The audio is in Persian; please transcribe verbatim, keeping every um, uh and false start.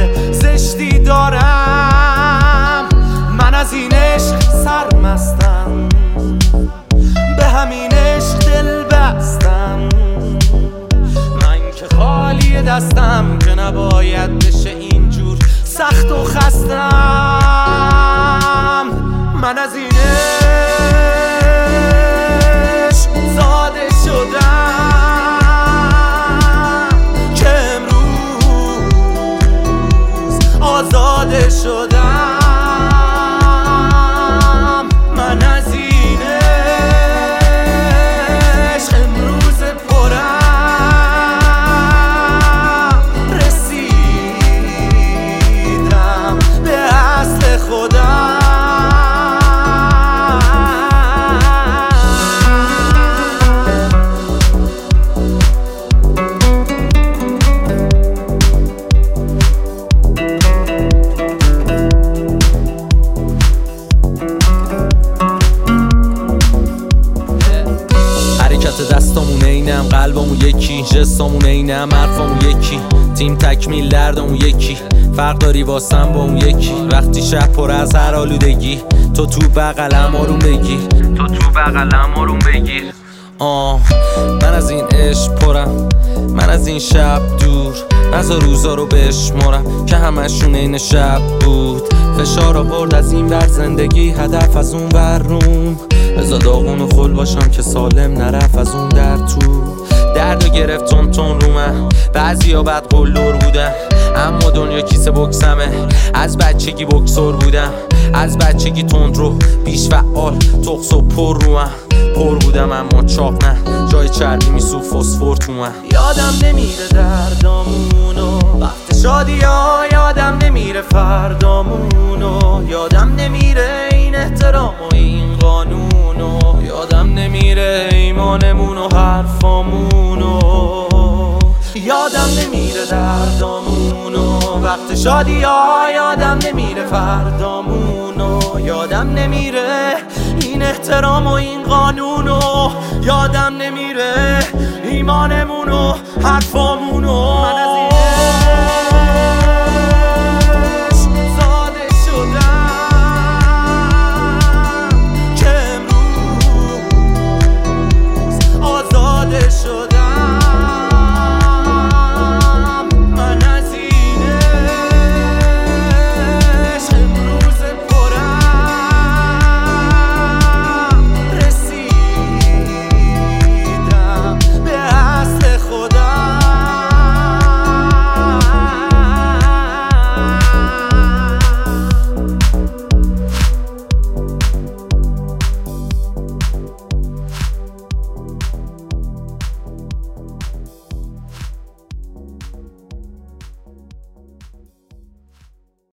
زشتی دارم. من از این عشق سرمستم، به همین عشق دل بستم. من که خالی دستم که نباید بشه اینجور سخت و خستم. من از این عشق زاده شدم که امروز آزاده شدم. من از این عشق امروز پرم رسیدم به اصل خودم. دستامون اینم، قلبمون یکی، جستامون اینم، حرفامون یکی، تیم تکمیل دردمون یکی. فرق داری واسم با اون یکی. وقتی شب پر از هر آلودگی، تو تو بغلم آروم بگیر، تو تو بغلم آروم بگیر. آه من از این عشق پرم، من از این شب دور. نزا روزا رو بشمارم که همشون این شب بود. فشار آورد از این ور زندگی، هدف از اون ور روم. بزا داغون و خل باشم که سالم نرفت از اون در تو. دردو گرفت تون تون رو من، بعضی ها بد قلدر بودن، اما دنیا کیسه بکسمه. از بچگی بکسور بودم، از بچگی تند رو بیش فعال، تخص و پر رو من. پر بودم اما چاق نه، جای چربی میسوخت فسفر تو من. یادم نمیره دردامونو وقت شادی ها، یادم نمیره فردامونو، یادم نمیره این احترام و این قانونو، یادم نمیره ایمانمون و حرفامونو. یادم نمیره دردامونو وقت شادی ها، یادم نمیره فردامونو، یادم نمیره این احترام و این قانونو، یادم نمیره ایمانمون و حرفامونو.